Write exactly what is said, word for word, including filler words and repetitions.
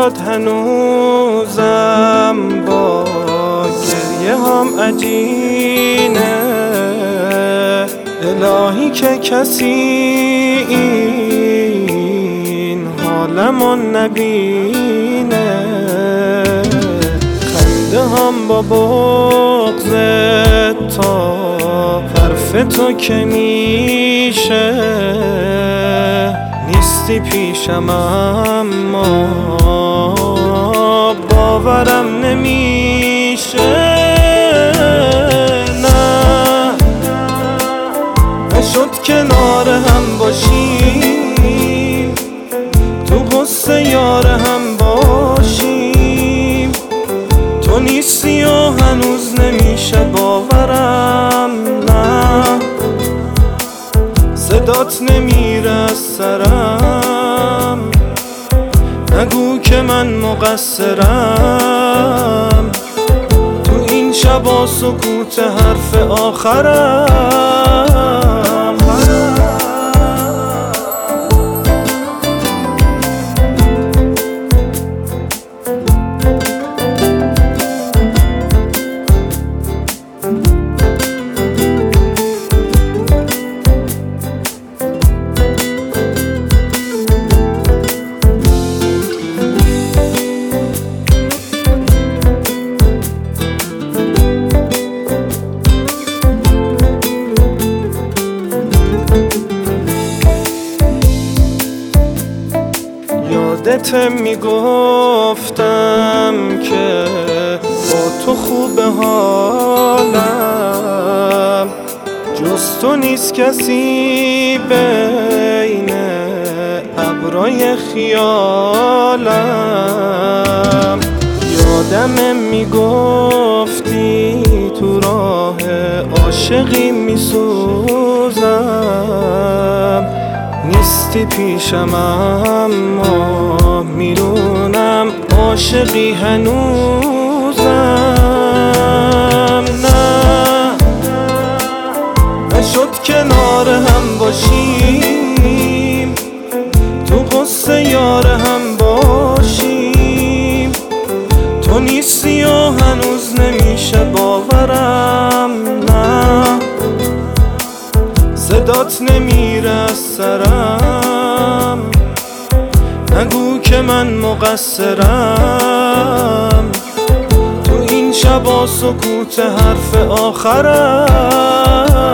برات هنوزم با گریه هم عجینه. الهی که کسی این حالمون نبینه. خنده هم با بغض تا حرف تو که میشه. نیستی پیشم اما باورم نمیشه. نه نشد کنار هم باشیم، تو غصه یار هم باشیم. تو نیستی و هنوز نمیشه باورم. نه صدات نمیره از سرم، نگو که من مقصرم. تو این شبا سکوت حرف آخرم. یادت میگفتم که با تو خوب حالم، جز تو نیست کسی بین ابرای خیالم. یادم میگفتی تو راه عاشقی میسوزم. نیستی پیشم اما میدونم عاشقی هنوزم. نه نشد کنار هم باشیم، تو غصه یار هم باشیم. تو نیستی و هنوز نمیشه باورم. نه صدات نمیره از سرم، نگو که من مقصرم. تو این شبا سکوت حرف آخرم.